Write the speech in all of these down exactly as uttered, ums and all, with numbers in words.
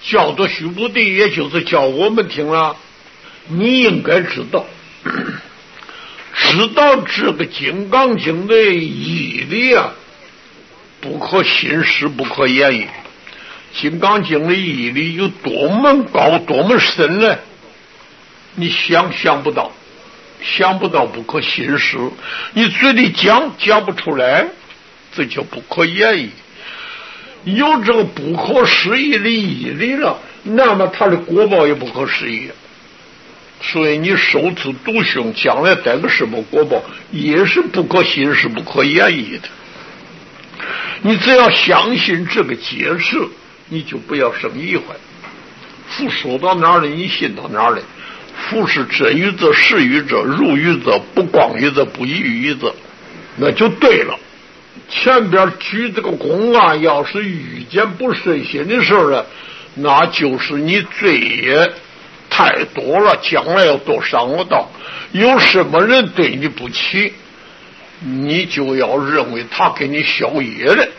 教的徐步地，也就是教我们听了，你应该知道，知道这个《金刚经》的义理啊，不可信实，不可言喻。《金刚经》的义理有多么高，多么深呢？你想象不到，想不到，不可信实。你嘴里讲讲不出来，这就不可言喻。有这个不可思议的义理了，那么他的果报也不可思议。所以你受此毒凶，将来得个什么果报，也是不可信实、不可言喻的。你只要相信这个解释，你就不要生疑怀。佛说到哪里，你信到哪里。佛是真语者、实语者、如语者、不光语者、不异语者，那就对了。前边举这个公案，要是遇见不顺心的事呢，那就是你罪业太多了，将来要多伤我道。有什么人对你不起，你就要认为他给你消业了，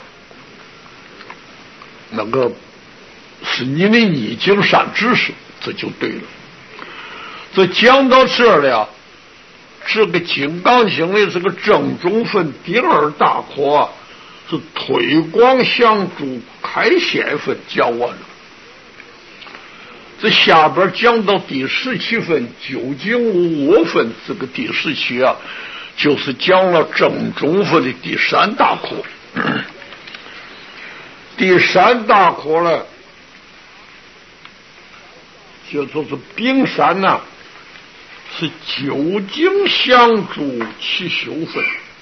那个是你的逆境善知识，这就对了。这讲到这儿了，这个《金刚经》的这个正中分第二大课啊，是推广相助开显分讲完了。这下边讲到第十七分究竟无我分，这个第十七啊，就是讲了正中分的第三大课。第三大课呢，就说是丙三呐、啊，是究竟相助其修分。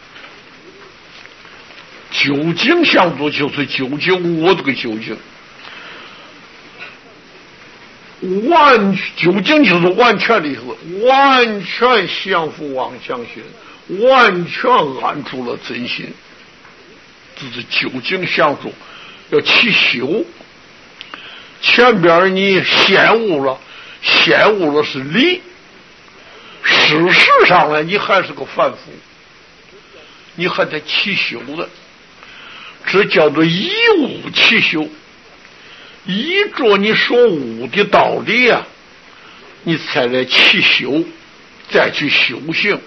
究竟相助就是究竟我这个究竟，完究竟就是完全的意思，完全降服妄想心，完全安住了真心，这是究竟相助。要起修，前边你陷误了，陷误了是理，事实上呢，你还是个凡夫，你还得起修的，这叫做以物起修，依着你所悟的道理啊，你才来起修，再去修行。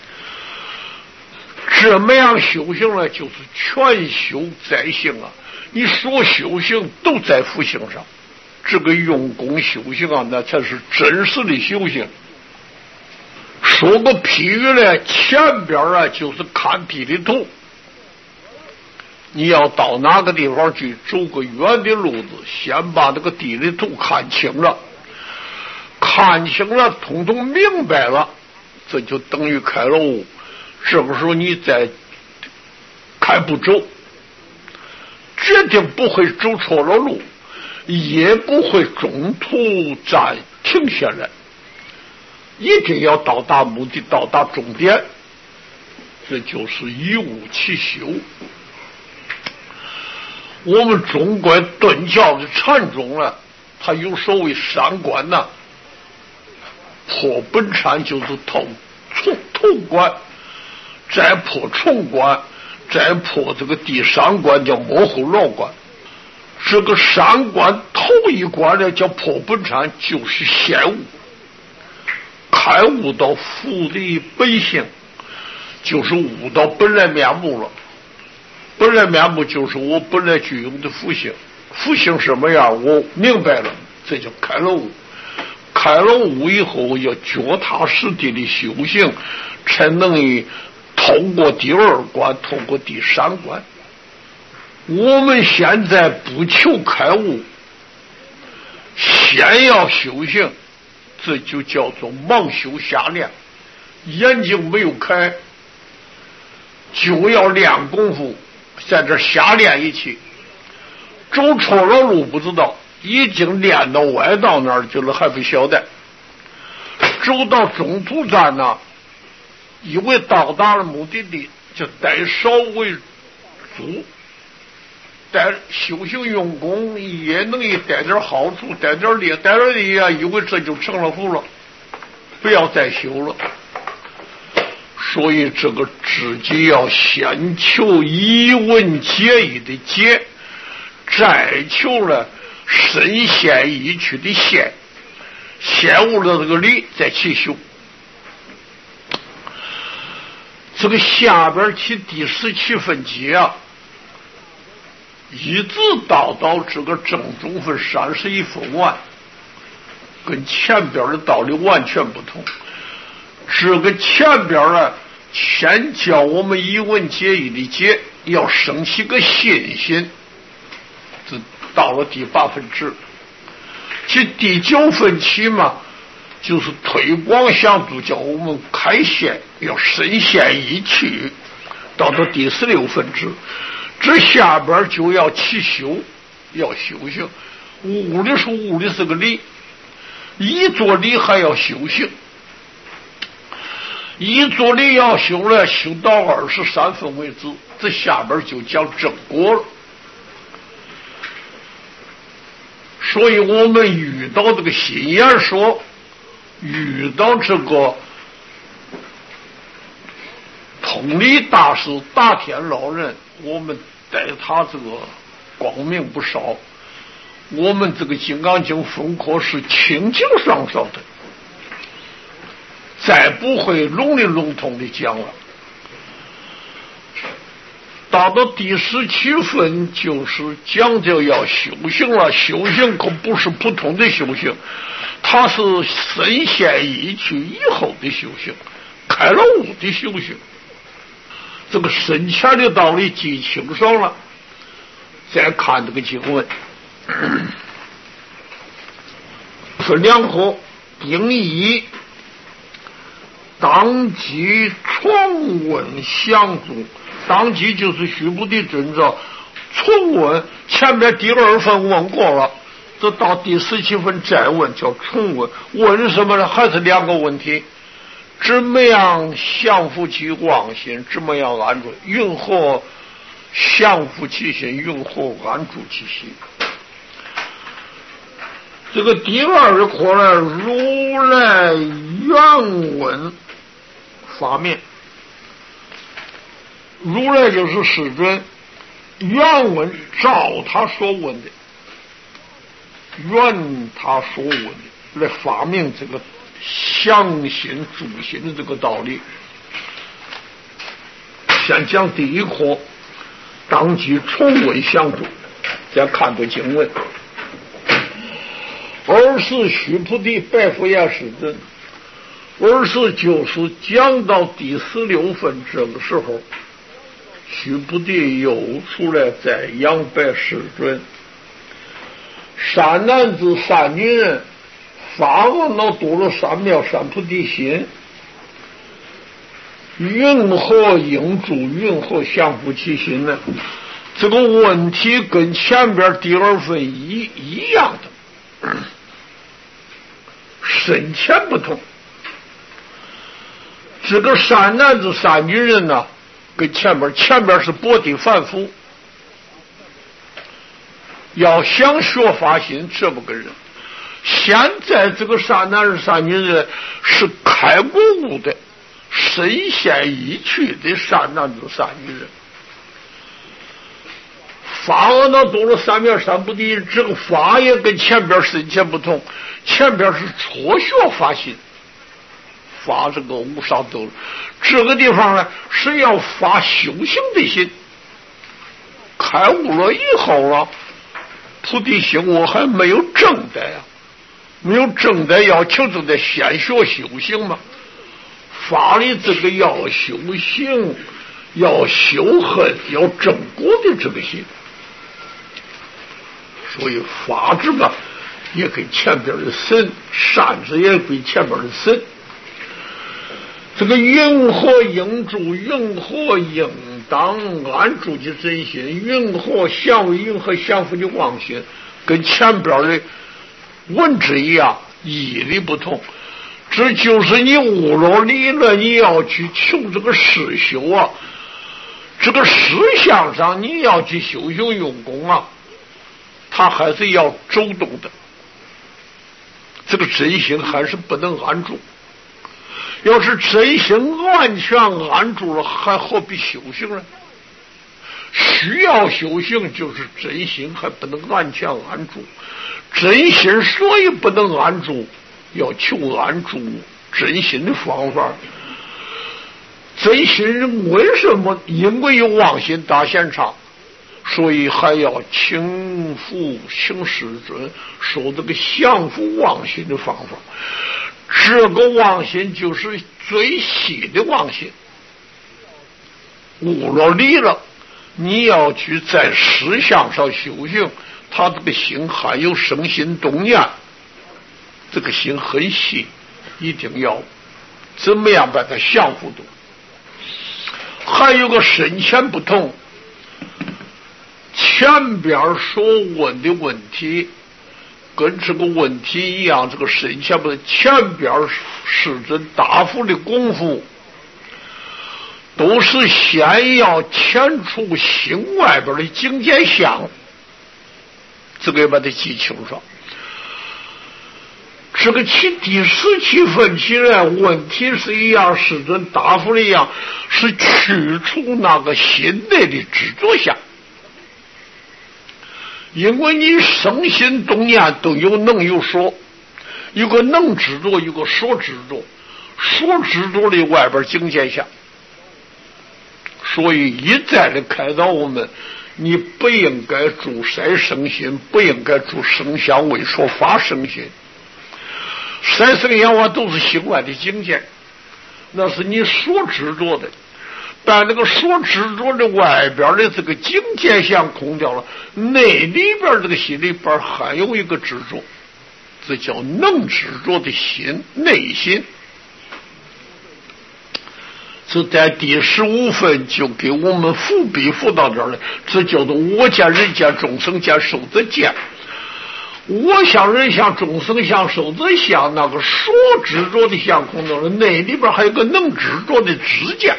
这么样修行呢，就是全修在行啊，你所修行都在福行上，这个用功修行啊，那才是真实的修行。说个譬喻呢，前边啊就是看地理图，你要到哪个地方去走个远的路子，先把这个地理图看清了，看清了，统统明白了，这就等于开了悟。这个时候你再开不走，决定不会走错了路，也不会中途暂停下来，一定要到达目的，到达终点。这就是以物起修。我们中国顿教的禅宗呢，它有所谓三观呐、啊，破本禅就是透从头观，再破重观，再破这个第三关叫模糊牢关。这个三关头一关呢叫破本禅，就是显悟，开悟到佛的本性，就是悟到本来面目了。本来面目就是我本来具有的福性，福性什么样我明白了，这就开了悟。开了悟以后要脚踏实地的修行，才能透过第二关，透过第三关。我们现在不求开悟，先要修行，这就叫做盲修瞎练。眼睛没有开，就要练功夫，在这瞎练一气，走错了路不知道，已经练到歪道那儿去了还不晓得。走到中途站呢，以为到达了目的地，就带少为主，带修行用功也能一带点好处，带点利，带点利啊，以为这就成了福了，不要再修了。所以这个自己要先求一文解义的解，再求了身陷意趣的陷，陷入了这个理，再去修。这个下边起第十七分节啊，一直到到这个正中分三十一分完，跟前边的道理完全不同。这个前边呢，先教我们一文解义的解，要生起个信心，这到了第八分支。其第九分起嘛，就是推广向度，叫我们开显，要深陷意趣。到了第十六分支，这下边就要起修，要修行。物理是物理是个理，一做理还要修行。一做理要修了，修到二十三分为止，这下边就讲正果了。所以我们遇到这个心眼说，遇到这个通理大师大天老人，我们待他这个光明不少。我们这个金刚经风课是清清爽爽的，再不会笼里笼统的讲了。到到第十七分，就是讲究要修行了。修行可不是普通的修行，它是深陷意趣以后的修行，开了悟的修行。这个深浅的道理记清爽了，再看这个经文。说两合丁一当即重问相助，当即就是须菩提尊者重问，前面第二分问过了，这到第十七分再问，叫重问。问什么呢？还是两个问题：怎么样降伏其妄心？怎么样安住？云何降伏其心？云何安住其心？这个第二课呢，如来原文法面。如来就是世尊，原文照他所问的，原他所问的来发明这个相信助心的这个道理。先讲第一课，当即重问相助，再看这经文。二是须菩提白佛言世尊，二是就是讲到第十六分这个时候，须菩提又出来再仰拜世尊。善男子善女人，发恶恼多了三藐三菩提心，云何应住？云何降伏其心呢？这个问题跟前边第二分一一样的，深浅不同。这个善男子善女人呢，跟前边前边是薄地凡夫，要想学发心这么个人。现在这个善男人善女人是开过悟的，深陷意趣的善男子善女人。发恶恼多了三藐三菩提，这个发也跟前边深浅不同。前边是初学发心，发这个无上德，这个地方呢是要发修行的心。开悟了以后了，菩提心我还没有正的呀，没有正的要求就得先学修行嘛。发的这个要修行，要修恨，要正果的这个心。所以法子吧也跟前边的深，善子也比前边的深。这个云何应住？云何应当安住其真心？云何降？云何降伏的妄心？跟前边的文字一样，义理不同。这就是你悟了理了，你要去求这个实修啊，这个实相上你要去修行用功啊，他还是要周动的。这个真心还是不能安住。要是真心完全安住了，还何必修行呢？ 需要修行，就是真心还不能安强安住，真心所以不能安住，要求安住真心的方法。真心为什么？因为有妄心打现场，所以还要请父请师尊说这个降伏妄心的方法。这个妄心就是最细的妄心，悟了理了，你要去在思想上修行，他这个心还有生心动念，这个心很细，一定要怎么样把它降服住。还有个深浅不同，前边所问的问题跟这个问题一样，这个深浅不同。前边师尊答复的功夫都是先要遣除心外边的境界相，这个要把它记清楚。这个起第十七分起来，问题是一样，师尊答复的一样，是去除那个心内的执着相。因为你生心动念都有能有所，有个能执着，有个所执着，所执着的外边境界相。所以一再的开导我们，你不应该住塞生心，不应该住生相为所发生心。三生阳花都是心外的境界，那是你所执着的，但那个所执着的外边的这个境界相空掉了，内里边这个心里边还有一个执着，这叫能执着的心，内心。这在第十五分就给我们伏笔伏到这儿了，这叫做我见人见众生见寿则见。我想人像众生像寿则像，那个所执着的相空中的内里边还有个能执着的知见，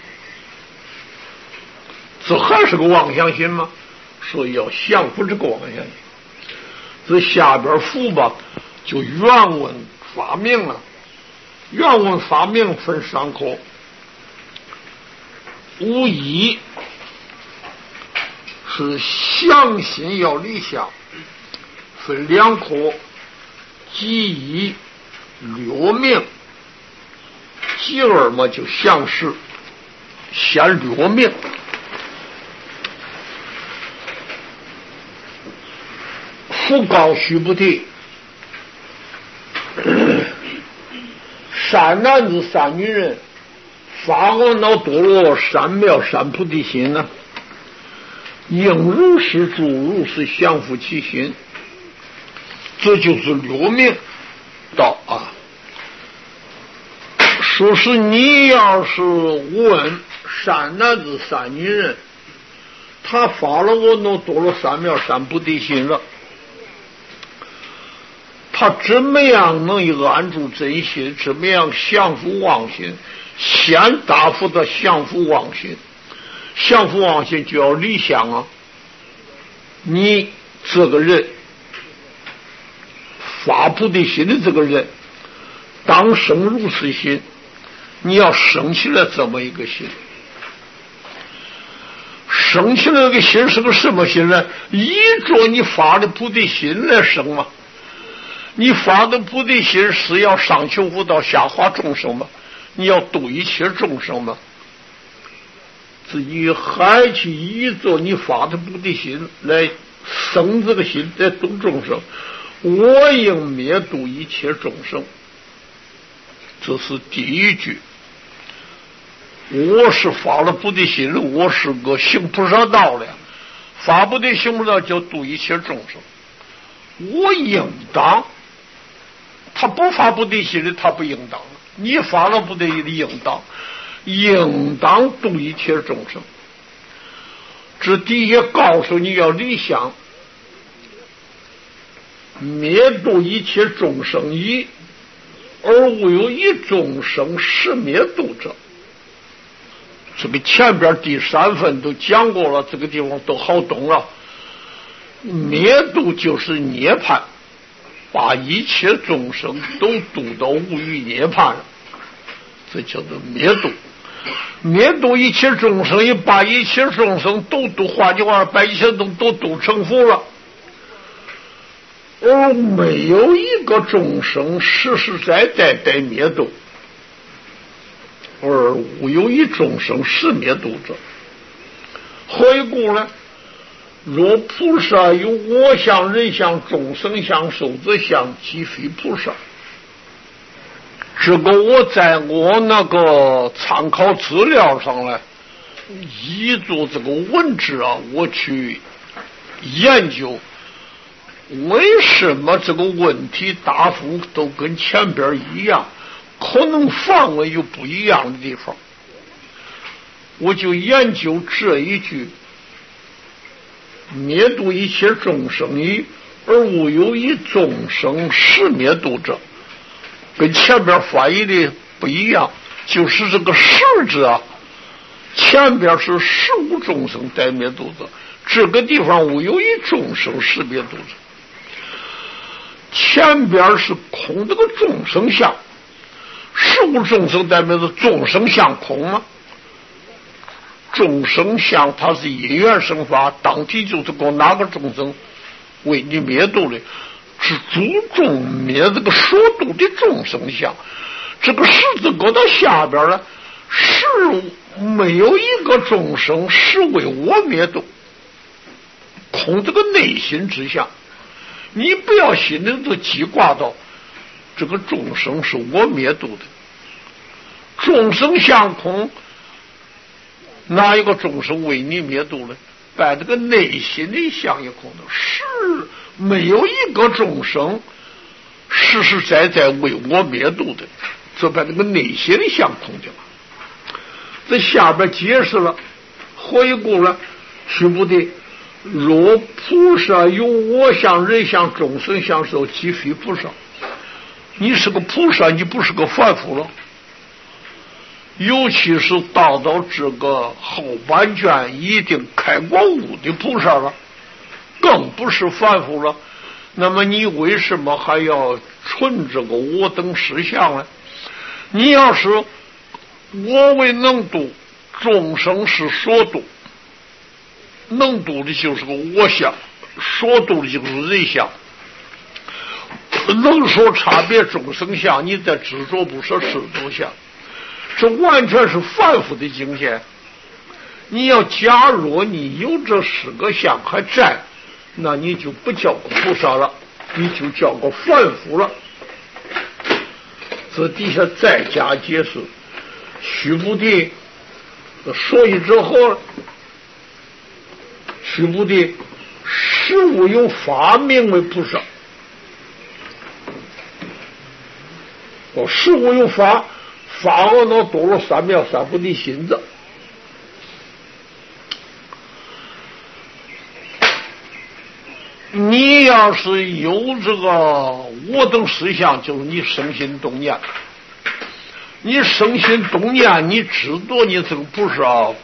这还是个妄想心吗？所以要降服这个妄想心。这下边伏吧，就原文发明了。原文发明分三科，无疑是相心要离相。分两科，即一略明，即二嘛就相识，先略明。复告须菩提，三男子三女人发阿耨多罗三藐三菩提心呢、啊，应如是住，如是降伏其心。这就是略明道啊。说是你要是问三男子三女人，他发了阿耨多罗三藐三菩提心了，他怎么样能以安住真心？怎么样降伏妄心？先答复的降伏妄心，降伏妄心就要离相啊。你这个人发菩提心的这个人，当生如是心，你要生起来这么一个心。生起来这个心是个什么心呢？依着你发的菩提心来生嘛。你发的菩提心是要上求悟道，下化众生嘛，你要度一切众生嘛。自己还去依着你发的菩提心来生这个心，来度众生。我应灭度一切众生，这是第一句。我是发了菩提心，我是个行菩萨道的，发菩提行菩萨叫度一切众生。我应当，他不发菩提心的，他不应当。你发了菩提心的，应当，应当度一切众生。这底下告诉你要离相。灭度一切众生一，而无有一众生是灭度者。这个前边第三分都讲过了，这个地方都好懂了。灭度就是涅槃，把一切众生都度到无余涅槃了，这叫做灭度。 灭度一切众生，也把一切众生都度，换句话，把一切都都都成佛了。而没有一个众生实实在在在灭度，而无有一众生是灭度者。何以故呢？若菩萨有我相、人相、众生相、寿者相，即非菩萨。这个我在我那个参考资料上呢，依着这个文字啊，我去研究为什么这个问题答复都跟前边一样，可能范围有不一样的地方。我就研究这一句灭度一切众生矣，而无有一众生是灭度者，跟前边翻译的不一样，就是这个是字啊，前边是十无众生在灭度者，这个地方无有一众生是灭度者。前边是空这个众生相，十无众生代表着众生相空吗？众生相它是因缘生发，当体就是讲哪个众生为你灭度的，是注重灭这个所度的众生相。这个十字搁到下边呢，是没有一个众生是为我灭度，空这个内心之相。你不要心里头记挂到这个众生是我灭度的，众生相空，哪一个众生为你灭度呢？把这个内心的相也空的，是没有一个众生实实在在为我灭度的，就把这个内心的相空去了。这下边解释了，何以故呢？须不得。若菩萨有我相、人相、众生相寿，即非菩萨。你是个菩萨，你不是个凡夫了。尤其是到到这个后半卷一定开过悟的菩萨了，更不是凡夫了。那么你为什么还要存这个我等实相呢？你要是我为能度，众生是所度，能度的就是个我相，所度的就是人相，能说差别众生相，你在执着不说是度相，这完全是凡夫的境界。你要假若你有这十个相还在，那你就不叫个菩萨了，你就叫个凡夫了。这底下再加解释，须不得，所以之后须不得实无有法名为菩萨。哦，实无有法，法恶能多了三藐三菩提心子。你要是有这个我等实相，就是你生心动念，你生心动念，你知道你这个菩萨，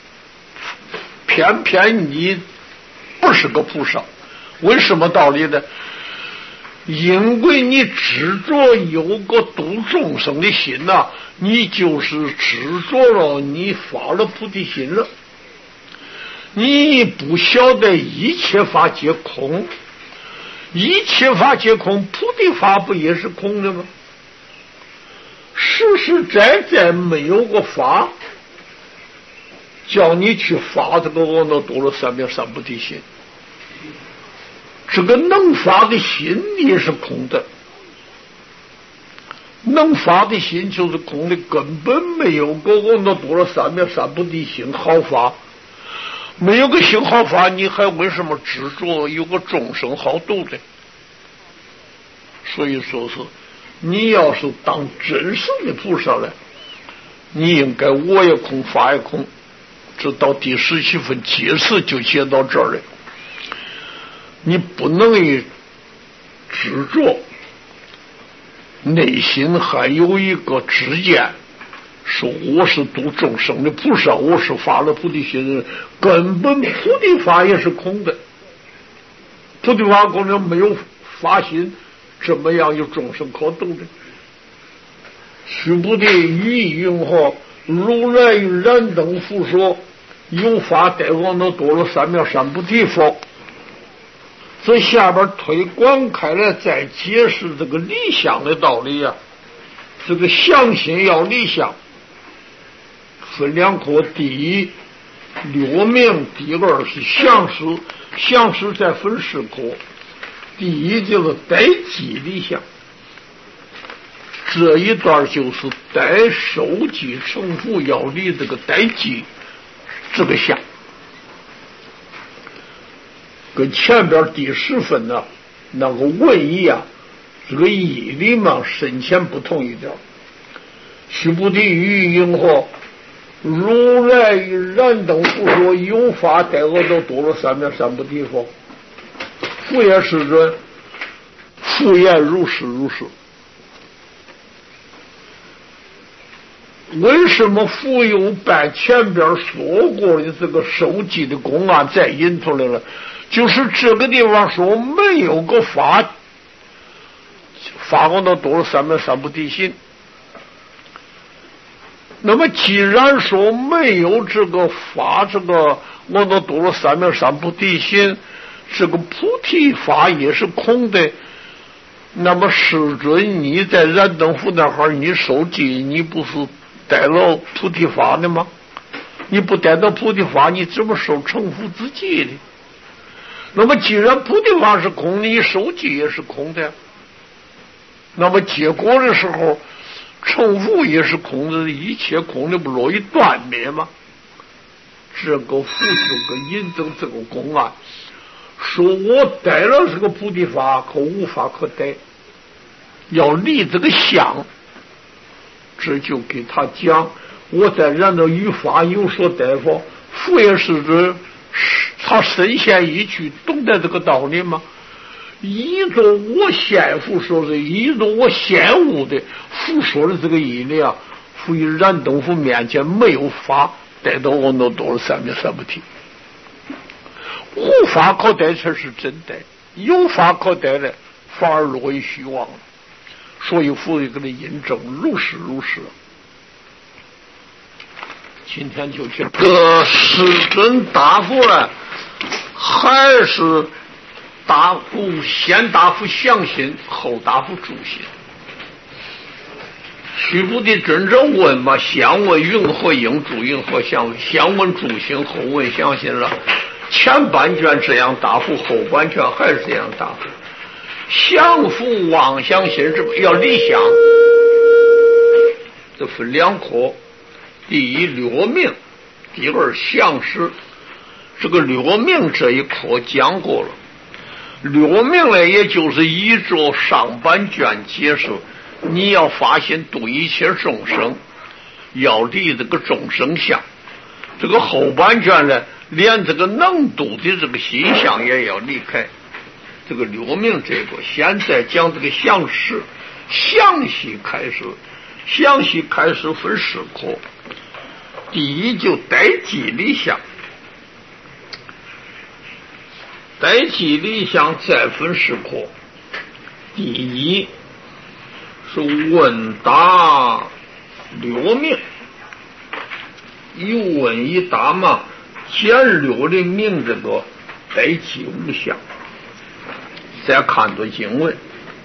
偏偏你不是个菩萨。为什么道理呢？因为你执着有个度众生的心呐、啊，你就是执着了，你发了菩提心了。你不晓得一切法皆空，一切法皆空，菩提法不也是空的吗？实实在在没有个法叫你去发这个阿耨多罗三藐三菩提心，这个能发的心也是空的，能发的心就是空的，根本没有个阿耨多罗三藐三菩提心好发。没有个心好法，你还为什么执着有个众生好度的？所以说是你要是当真实的菩萨了，你应该我也空法也空。这到第十七分解释就写到这儿了。你不能以执着，内心还有一个执见，说我是度众生的菩萨，我是发了菩提心，根本菩提法也是空的。菩提法可能没有发心，怎么样有众生可度的？须不得语意云何？ 如来与燃灯复说，有法得王的多了三藐三菩提佛。这下边推广开来，再解释这个理想的道理呀、啊。这个相心要理想，分两科：第一六明，第二是相识。相识再分四科，第一就是待机理想。这一段就是待受机成佛要离这个待机这个相，跟前边第十分呢、啊、那个文义啊，这个义理嘛深浅不同一点。须菩提于因何如来与燃灯复说，有法得阿耨多罗三藐三菩提佛。复言世尊，复言如是如是。为什么复又把前边说过的这个受记的公案再引出来了？就是这个地方说没有个法，法阿耨多罗三藐三菩提心。那么既然说没有这个法，这个阿耨多罗三藐三菩提心，这个菩提法也是空的。那么世尊，你在燃灯佛那哈你受记，你不是得了菩提法的吗？你不得到菩提法，你怎么受成佛之记的？那么既然菩提法是空的，你受记也是空的。那么结果的时候，成佛也是空的，一切空的不落于断灭吗？这个佛就跟引证这个公案，说我得了这个菩提法，可无法可得，要离这个相。这就给他讲，我在燃灯于法有所得否？佛也是指他身陷一去，懂得这个道理吗？依着我先父说的，依着我先悟的父说的这个义理啊，佛于燃灯佛面前没有法得到阿耨多罗三藐三菩提，无法可得才是真的，有法可得的反而落于虚妄了。所以佛给他印证如是如是。今天就讲这个世尊答复了，还是答复先答复相心，后答复诸心。须菩提真正问吧，先问云何应，诸云何相，先问诸心，后问相心了。前半卷这样答复，后半卷还是这样答复。相复妄相心是要离相，这分两科：第一略明，第二相识。这个略明这一科讲过了，略明呢，也就是依着上半卷解释，你要发现度一切众生，要离这个众生相。这个后半卷呢，连这个能度的这个心相也要离开。这个略明这个，现在讲这个相识，详细开始，详细开始分四科。第一就待机理相，待机理相再分四科。第一是问答略明，一问一答嘛，简略的明这个待机无相。再看着经文，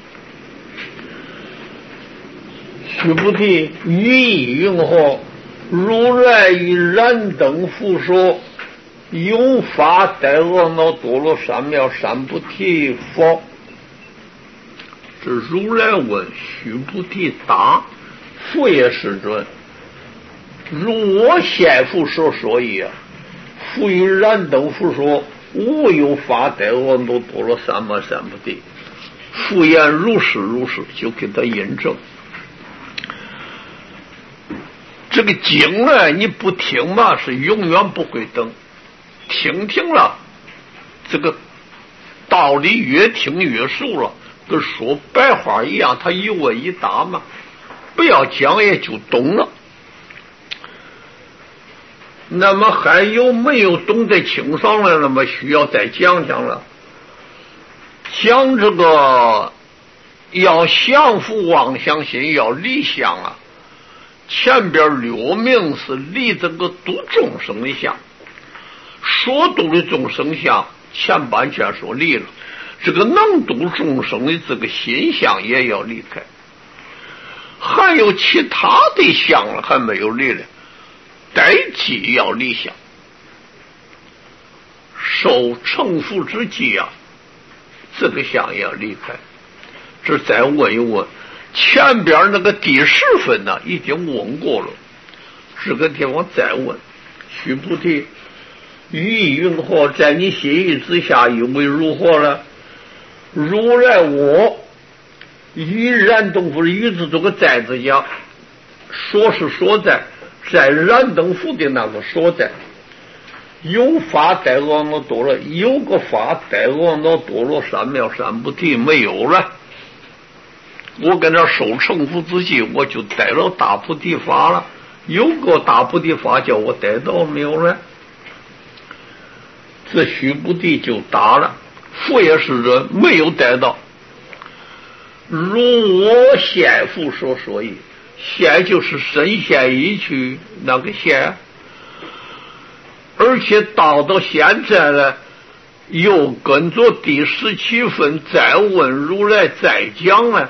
须菩提，于意云何？如来于燃灯复说，有法得阿耨多罗三藐三菩提否？这如来问，须菩提答，佛也世尊，如我先父所说一样，复于燃灯复说，无有法得阿耨多罗三藐三菩提。复言如是如是，就给他印证。这个经呢，你不听嘛，是永远不会懂；听听了，这个道理越听越熟了，跟说白话一样，他一问一答嘛，不要讲也就懂了。那么还有没有懂得清爽了？那么需要再讲讲了。讲这个要降伏妄想心，要离相啊。 前边六名是立这个度众生的像，说度的众生像前半卷说立了，这个能度众生的这个心相也要离开，还有其他的相了还没有立了，待机要立相，受成佛之机啊，这个相也要离开。这再问一问，前边那个第十分呢已经问过了，这个地方再问，须菩提，于意云何？在你心意之下，以为如何呢？如来我于燃灯佛于字这个在字讲，说是说在在燃灯佛的那个所在，有法带阿耨多罗，有个法带阿耨多罗三藐三菩提没有了。我跟这受成佛之际，我就带了大菩提法了。有个大菩提法叫我带到没有了？这须菩提就答了：佛也是人，没有带到。如我现父所说意，现就是身现一去那个现，而且到到现在呢，又跟着第十七分再问如来再讲呢。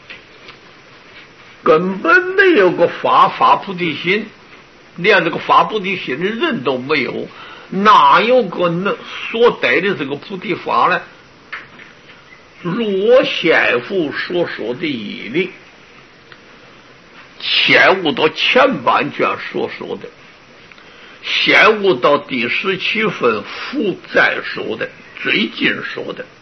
根本没有个发发菩提心，连这个发菩提心的人都没有，哪有个能所带的这个菩提法呢？如我先父所说的义理，先悟到前半卷所说的，先悟到第十七分复再说的，最近说的。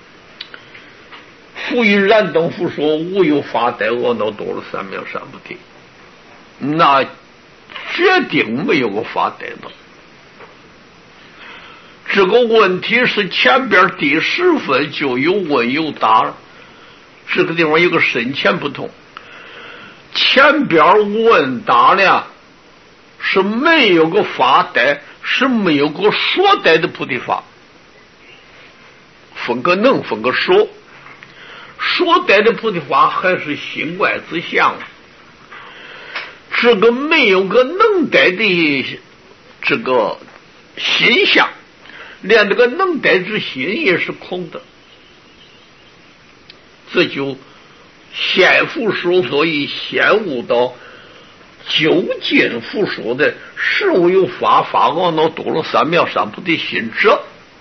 复以燃灯佛说无有法带阿耨多罗三藐三菩提，那决定没有个法带到。这个问题是前边第十分就有问有答了，这个地方有个深浅不同。前边问答呢是没有个法带，是没有个说带的菩提法，分个能分个说。说带的菩提法还是心外之相，这个没有个能带的这个心相，连这个能带之心也是空的。这就先复说，所以先悟到究竟复说的是无有法法阿耨多罗三藐三菩提心者，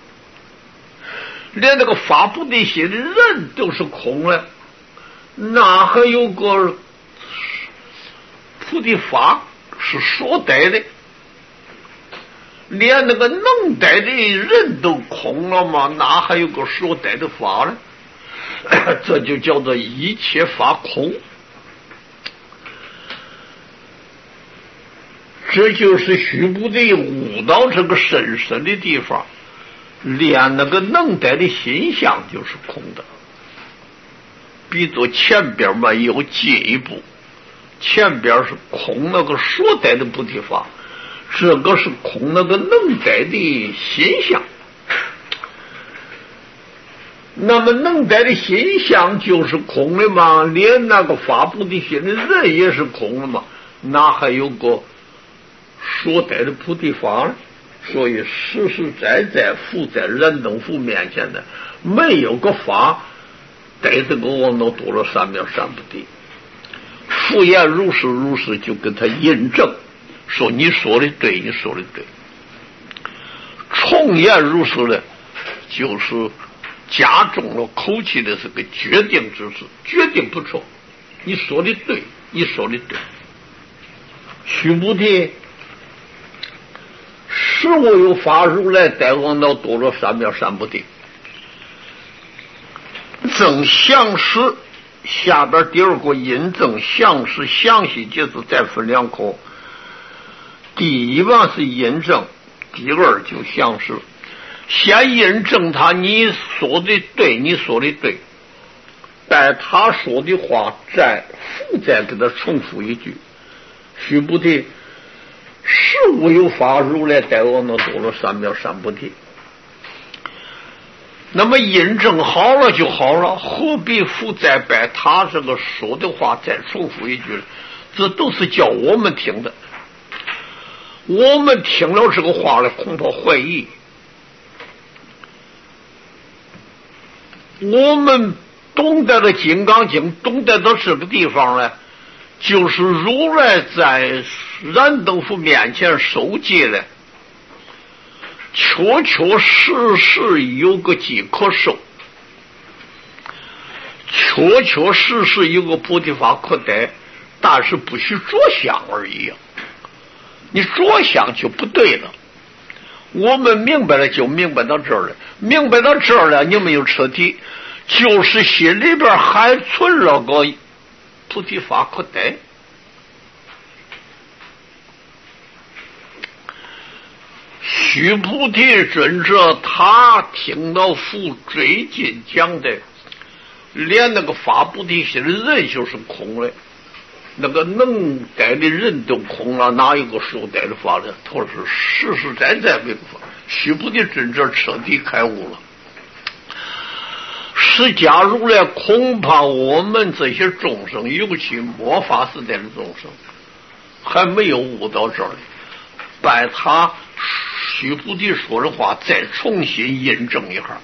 连那个发菩提心的人都是空了，哪还有个菩提法是说带的？连那个能带的人都空了吗？哪还有个说带的法呢？这就叫做一切法空。这就是须菩提悟到这个深深的地方，连那个能带的心相就是空的。比作前边嘛有进一步，前边是空那个说带的菩提法，这个是空那个能带的心相。那么能带的心相就是空的嘛，连那个发菩提心的人也是空的嘛，哪还有个说带的菩提法呢？所以实实在在伏在燃灯佛面前的没有个法带这个阿耨多罗三藐三菩提。复言如是如是，就跟他印证说你说的对，你说的对。重言如是的，就是加重了口气的这个决定之事，决定不错，你说的对，你说的对。须菩提，实无有法如来带阿耨多罗三藐三菩提。正详实下边第二个印证详实详细解释再分两口，第一番是印证，第二就详实。先印证他你说的对，你说的对，但他说的话再复再给他重复一句，须菩提，实无有法如来带阿耨多罗三藐三菩提。那么印证好了就好了，何必复再把他这个说的话再重复一句？ 这都是叫我们听的。我们听了这个话了，恐怕怀疑。我们懂得了《金刚经》，懂得到这个地方呢，就是如来在燃灯佛面前受戒了，确确实实有个机可受，确确实实有个菩提法可得，但是不许着相而已。你着相就不对了。我们明白了，就明白到这儿了。明白到这儿了，你没有彻底，就是心里边还存了个菩提法可得。须菩提尊者他听到佛最近讲的，连那个发菩提心的人就是空了，那个能带的人都空了，哪有个受带的法呢？他是实实在在没有法。须菩提尊者彻底开悟了。是假如呢，恐怕我们这些众生，尤其末法时代的众生，还没有悟到这儿，拜他须菩提说的话再重新印证一下。